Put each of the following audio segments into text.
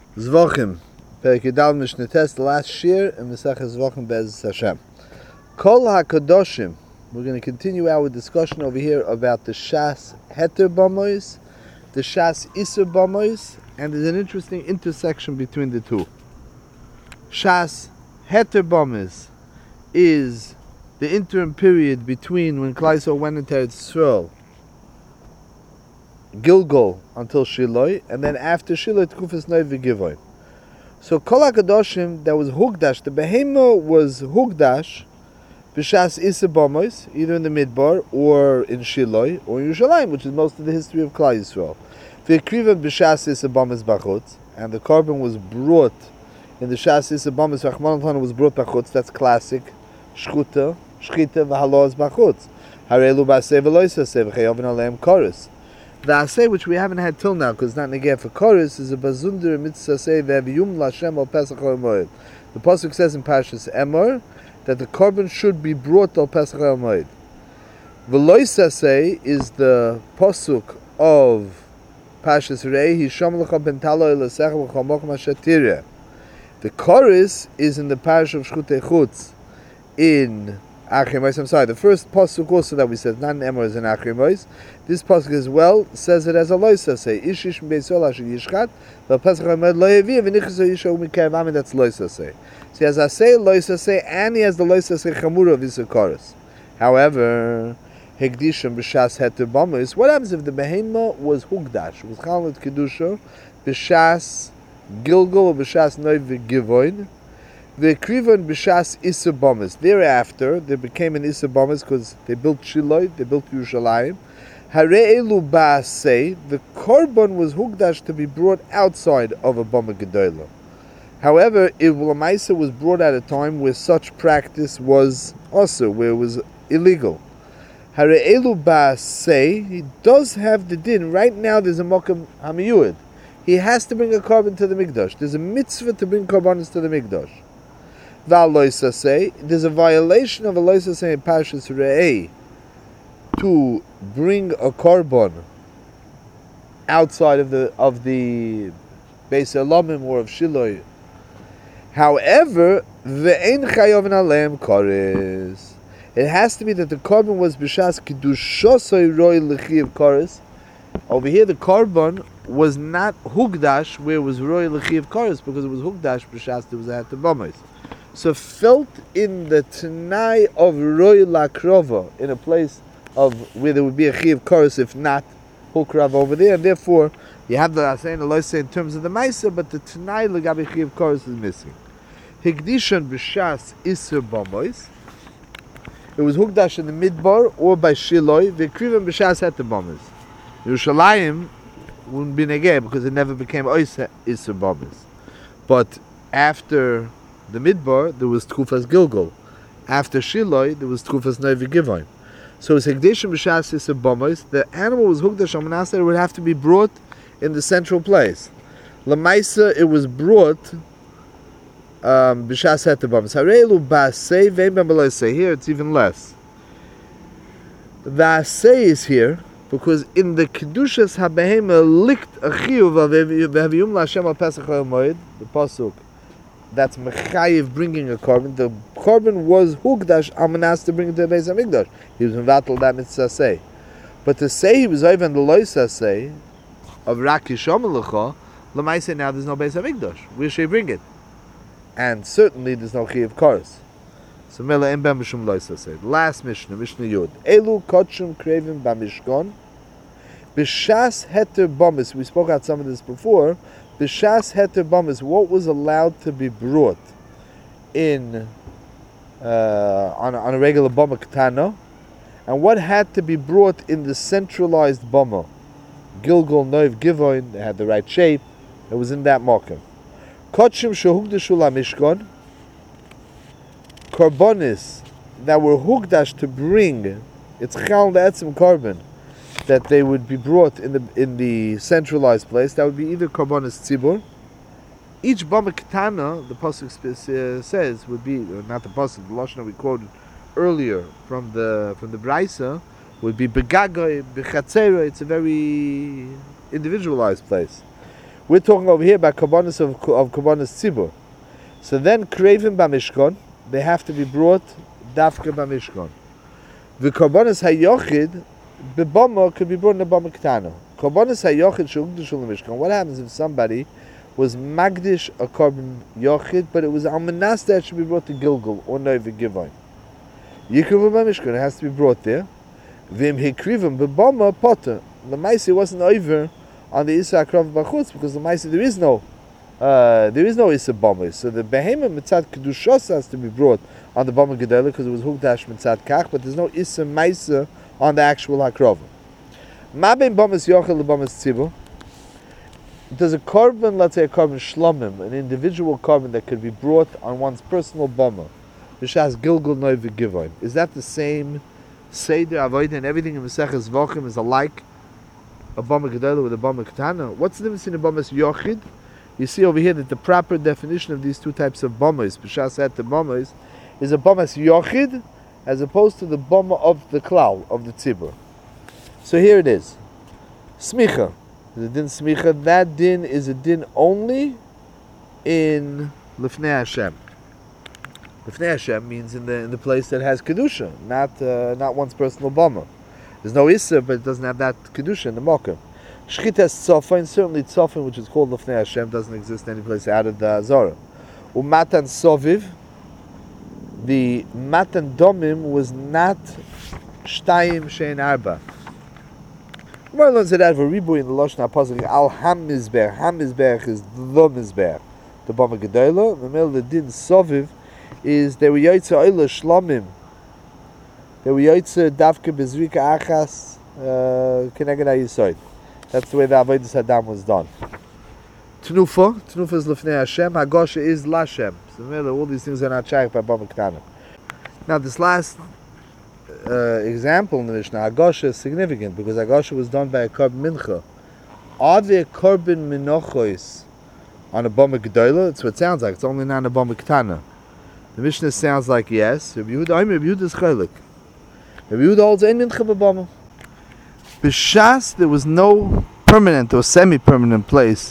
Zvachim, Perek Yudal Mishnah Tes, the last shir in Masechah Zvachim Be'ez Hashem. Kol HaKadoshim. We're going to continue our discussion over here about the Shas Heter Bamois, the Shas Iser Bamois, and there's an interesting intersection between the two. Shas Heter Bamois is the interim period between when Klal Yisrael went into Eretz Yisrael, Gilgal until Shiloi, and then after Shiloi, Tkufas Noiv V'Givoin. So Kol HaKadoshim, that was Hugdash, the Behema was Hugdash, B'Shas Iser Bamois, either in the Midbar, or in Shiloi, or in Yerushalayim, which is most of the history of Klal Yisrael. V'Kriva B'Shas Iser Bamois Bachutz, and the carbon was brought in the Shas Iser Bamois, Rachman al was brought Bachutz, that's classic, Shchuta, Shchita V'Halos Bachutz. Harelu B'Aseh V'Loisaseh V'Chayovin Aleim Koris. The Aseh, which we haven't had till now, because it's not negeh for Koris, is a Bazunder Mitzvah Aseh V'Aviyum L'Hashem Al Pesach HaMoed. The Pasuk says in Parshas Emor that the carbon should be brought Al Pesach HaMoed. V'Lois Aseh is the Pasuk of Parshas Rei, Hisham L'cha Ben Talo L'Sech L'cha Mokum HaShatireh. The Koris is in the Parish of Shchutei Chutz in Achrimos. I'm sorry, the first pasuk also that we said, not in Emor, is in Achrimos. This pasuk as well says it as a loisa say. Ishish m'beisol asher yishchat, v'pesach hamed lo yavi, v'nichas yisho u'mikev amin, that's loisa say. So he has a say, loisa say, and he has the loisa say chamura of Yisakaris. However, hegdishim b'shas heter bamis, what happens if the behema was hugdash, was chalmut kedusha, b'shas Gilgal or b'shas noiv v'givoin, the Krivan B'Shas Iser Bamois. Thereafter, they became an Iser Bamois because they built Shiloi, they built Yerushalayim. Hare'elu Ba'aseh, the Korban was Hugdash to be brought outside of a Bama Gedolah. However, Lamaisa was brought at a time where such practice was also, where it was illegal. Hare'elu Ba'aseh, he does have the din. Right now there's a Mokum Hamiyud. He has to bring a carbon to the Mikdash. There's a mitzvah to bring carbonis to the Mikdash. There's a violation of a loisa in Parshas Re'eh to bring a carbon outside of the Beis Elamim or of Shiloi. However, ve'ein chayovin aleim koris. It has to be that the carbon was b'shas kedushosoi roi l'chiv koris. Over here, the carbon was not hugdash where it was roi l'chiv koris because it was hugdash b'shas there was a hatabamos. So felt in the Tanai of Roy Lakrova, in a place of where there would be a Chiv Koros, if not Hukrav over there, and therefore you have the Asein Eloise in terms of the Maisa, but the Tanai Lagabi Chiv Koros is missing. Higdishan B'Shas Iser Bamois. It was Hugdash in the Midbar or by Shiloi, V'Krivan B'Shas Heter Bamois. Yerushalayim wouldn't be negeh because it never became Iser Bamois. But after the Midbar, there was Tkufas Gilgal. After Shiloi, there was Tkufas Noiv V'Givoin. So it's Hegdeshim B'Shas Iser Bamois. The animal was Hugdash Amanasa, it would have to be brought in the central place. Lamaisa, it was brought B'Shas Heter Bamois. Hare'elu Ba'aseh ve'en b'Maloseh. Here it's even less. The Aseh is here because in the Kedushas HaBehema likt a chiyuv v'haviyum l'Hashem al Pesach HaMoed, the pasuk that's mechayiv bringing a carbon. The carbon was hugdash amanas to bring it to the Beis Hamikdash. He was mevatel that mitzvah say, but to say he was over in the loisa say of rakisham lecha lemaisa, now there's no Beis Hamikdash. Where should he bring it? And certainly there's no chiyav koros. So mela im bam mishum loisa say. Last Mishnah Yud. Elu kotshum krevim bamishkon b'shas heter bamis. We spoke about some of this before. B'shas heter bamis, what was allowed to be brought in on a regular bama katana, and what had to be brought in the centralized bama. Gilgal, Noiv, Givoin, they had the right shape. It was in that mokum. Kotshim shehugdashu lamishkon, karbonis that were hugdash to bring its chal etzim carbon, that they would be brought in the centralized place. That would be either karbonis tzibur. Each bama ketana, the pasuk says, would be, or not the pasuk, the lashon we quoted earlier from the Braisa, would be begagoy, bechatzera. It's a very individualized place. We're talking over here about Karbanos of Karbanos Tzibur. So then, Krevim Bamishkon, they have to be brought Dafka Bamishkon. The Karbanos HaYochid, Bebama could be brought in the Bama Ketana. Karbanos HaYochid Shugdishul Mishkan. What happens if somebody was Magdish a Karban Yochid, but it was Almanas that should be brought to Gilgal or Nova Givon? Yikriv Bamishkan, it has to be brought there. Vim Hikrivim Bebama Potter. The Maisi wasn't over on the Isa Akrav Bachutz because the Maisi there is no Isa Bama. So the Behemoth Mitzad Kedushos has to be brought on the Bama Gedela because it was Hugdash Mitzad Kach, but there's no Isa Maisa on the actual Akrav. Ma ben Bamas Yochel Bamas Tzibur. There's a carbon, let's say a carbon shlomim, an individual carbon that could be brought on one's personal bama, which has Gilgal Noiv Givon. Is that the same Seder Avodah and everything in Maseches Vachim is alike? A bama Gedela with a bama Ketana. What's the difference in a bamas Yochid? You see over here that the proper definition of these two types of bamas, B'shas the bamas, is a bamas Yochid as opposed to the bama of the klal, of the tzibur. So here it is. Smicha. The din smicha, that din is a din only in Lifnei Hashem. Lifnei Hashem means in the place that has kedusha, not one's personal bama. There's no issa, but it doesn't have that kedusha in the mocker. Shchitas tzofin, certainly tzofin, which is called Lifnei Hashem, doesn't exist any place out of the Azara. Umatan soviv, the matan domim was not shtayim shein arba. Gemara learns that out of a ribu in the Lashon HaPasuk, Al HaMizbech. HaMizbech is the Mizbech, the Bama Gedela. The middle, the Din Soviv, is they were Yoitze Oile Shlomim. They were Yoitze Davke Bezrika Achas Keneged HaYisoid. That's the way the Avodas Hadam was done. Tnufa is Lefnei Hashem. Hagosha is Lashem. So the middle, all these things are not shaykh by Bama Ketana. Now this last example in the Mishnah, Agosha is significant because Agosha was done by a Korban Mincha. Are there Korban Minochos on a Bama Gedola? That's what it sounds like. It's only not a Bama Ketana. The Mishnah sounds like yes. Rabbi Yehuda is Chaylik. Rabbi Yehuda holds ein Mincha b'Bama. B'Shas there was no permanent or semi-permanent place.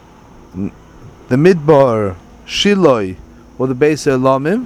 The Midbar, Shiloi, or the Beis Elamim.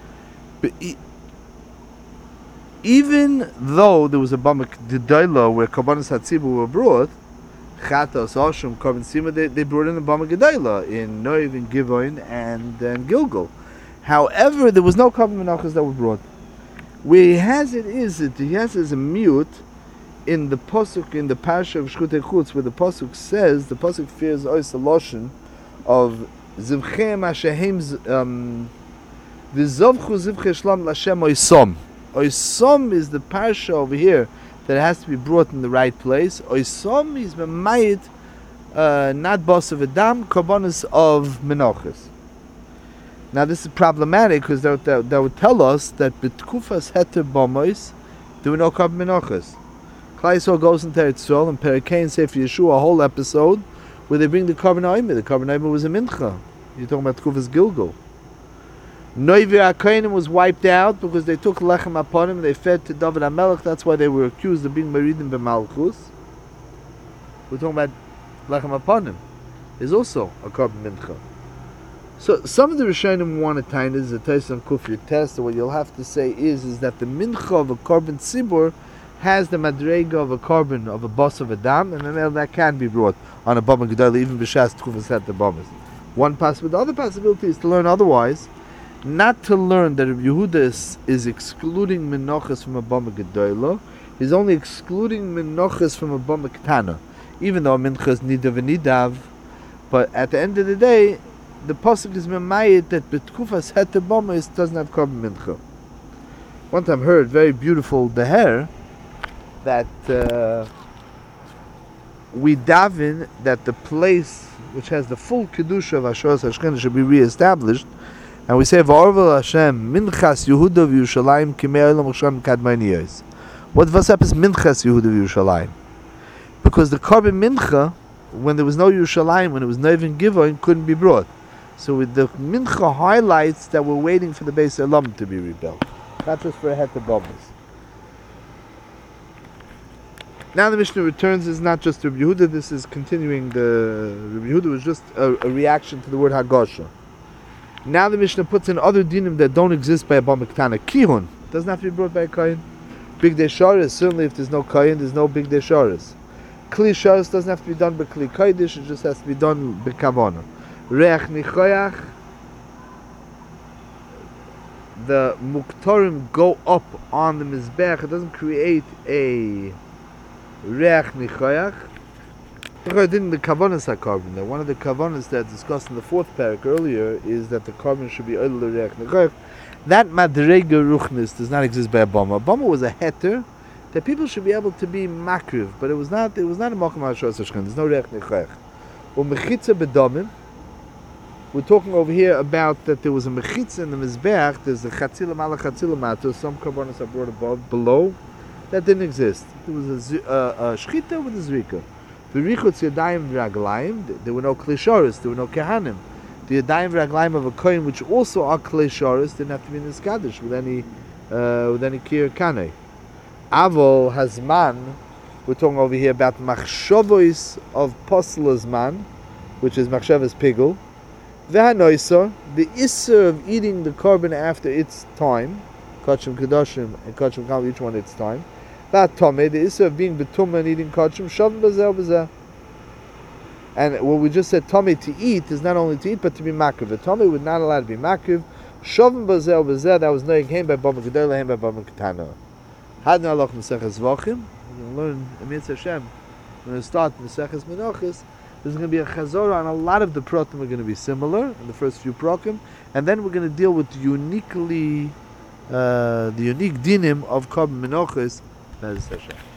Even though there was a Bama Gedola where Karbanos HaTzibur were brought, Chatos, Oshum, Korban Sima, they brought in the Bama Gedola in Noiv, in Givon, and Gilgal. However, there was no Korban Menachos that were brought. Where he has it is a mute in the Pasuk, in the Parsha of Shchutei Chutz, where the Pasuk says, the Pasuk fears Ois Loshen of Zivchem Hashem, V'zovchu Zivche Shlam Lashem Oisom. Oisom is the parsha over here that has to be brought in the right place. Oisom is Memayit, not boss of Adam, Karbanos of Menachos. Now this is problematic because that would tell us that B'tkufas Heter Bomois, there were no Korban Menachos. Klal Yisrael goes into Eretz Yisrael and Perikei and Sefer Yeshua, a whole episode where they bring the Korban Omer. The Korban Omer was a Mincha. You're talking about Tkufas Gilgal. Noivi HaKohanim was wiped out because they took Lechem upon him, they fed to David HaMelech, that's why they were accused of being Meridim B'Malchus. We're talking about Lechem upon him. Is also a Korban Mincha. So some of the Rishonim want to tie this, a test on Kufir test, so what you'll have to say is that the Mincha of a Korban Tzibur has the Madrega of a Korban, of a boss of Adam, and then that can be brought on a Bama Gedola, even B'Shas Tkufas Het the Bamas. One possibility. The other possibility is to learn otherwise. Not to learn that Rabbi Yehuda is excluding Menachos from a Bama Gedola, he's only excluding Menachos from a Bama Ketana, even though Mincha is Nidav and Nidav. But at the end of the day, the Pasuk is Memayit that B'tkufas Het Bama doesn't have Korban Mincha. One time heard, very beautiful Beher, that we daven that the place which has the full Kedusha of Asheros HaShechina should be re-established. And we say, V'orvel Hashem, Minchas Yehuda v'Yushalayim Kimei Olam Rishon Kadmoniyos. What Vasap is Minchas Yehuda v'Yushalayim? Because the Korban Mincha, when there was no Yerushalayim, when it was Noiv and Givon, couldn't be brought. So with the Mincha highlights that we're waiting for the Beis Elam to be rebuilt. Not just for a Het Bomas. Now the Mishnah returns. Is not just Rabbi Yehuda. This is continuing. The Rabbi Yehuda was just a reaction to the word Hagasha. Now the Mishnah puts in other dinim that don't exist by a Bama Ketana. Kihun doesn't have to be brought by a Kohen. Big Desharis, certainly if there's no Kohen, there's no Big Desharis. Kli Sharis doesn't have to be done by Kli Kodesh, it just has to be done by Kavana. Reach Nichoyach, the Muktorim go up on the Mizbech, it doesn't create a Reach Nichoyach. Didn't the Kavanas are carbon there? One of the Kavanas that discussed in the fourth parak earlier is that the carbon should be Oil Reach Nichoyach. That Madrega Ruchnis does not exist by a Bama. Bama was a heter that people should be able to be makriv, but it was not a Malcham HaShos HaShchen. There's no Reach Nichoyach. Mechitza Bedomim, we're talking over here about that there was a Mechitza in the Mizbeach, there's a Chatzilam ala Chatzilam Mato, some Karbonos are brought above, below. That didn't exist. There was a Shchita with a Zrika. The Richutz Yadayim Raglayim, there were no Klishoris, there were no Kehanim. The Yadayim Raglayim of a Kohen, which also are Klishoris, didn't have to be in the Skadish with any Kir Kaneh. Avol Hazman, we're talking over here about Machshovois of Poslas Man, which is Machshavas Pigel. V'hanoisa, the Isser of eating the carbon after its time, Kachim Kedoshim and Kachim Kal, each one its time. V'hatome, the Isser of being Betum and eating Kachim, Shavim Bazel Bazel. And what we just said, Tomei to eat is not only to eat, but to be makiv. The Tomei would not allow to be makiv. Shovim bazel bazel, that was knowing him by Bama Gedola, him by Bama Ketana. Hadna aloch Meseches Zvachim. We're going to learn Emetz Hashem. We're going to start Meseches Menachos. There's going to be a chazorah on a lot of the protim are going to be similar in the first few prokim, and then we're going to deal with the unique dinim of Korban Menachos. Emetz Hashem.